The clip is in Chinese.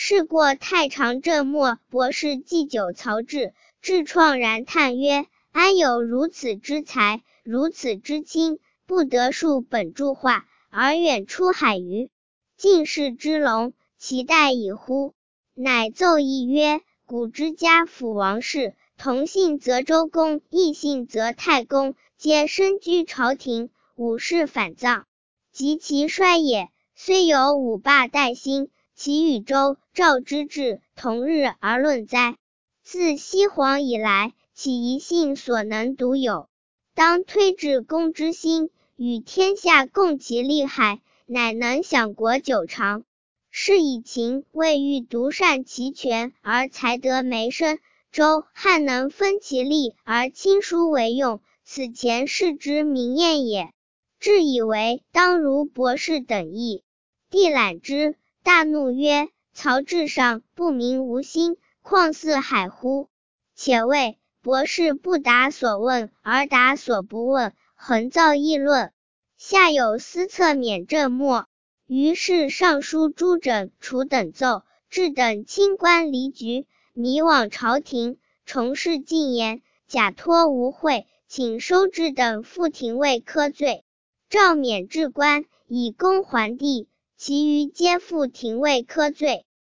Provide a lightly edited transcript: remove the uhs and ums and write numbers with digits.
事过太常政末，博士祭酒曹植，志怆然叹曰：安有如此之才，如此之清，不得数本著画，而远出海隅？进士之龙，其待矣乎！乃奏议曰：古之家父王室，同姓则周公，异姓则太公，皆身居朝廷，武士反葬。及其衰也，虽有五霸代兴，其与周、赵之治同日而论哉？自西皇以来，岂一姓所能独有？当推至公之心，与天下共其利害，乃能享国久长。是以秦、魏欲独善其权而才德没生，周、汉能分其利而亲疏为用，此前世之明验也。至以为当如博士等意。帝览之，大怒曰：曹植上不明无心，况四海乎？且谓博士不答所问而答所不问，横造议论。下有司策免政末，于是尚书朱整、楚等奏，至等清官离局，迷往朝廷，重事进言，假托无讳，请收之等赴廷尉科罪。诏免治官，以功还帝，其余皆赴廷尉科罪。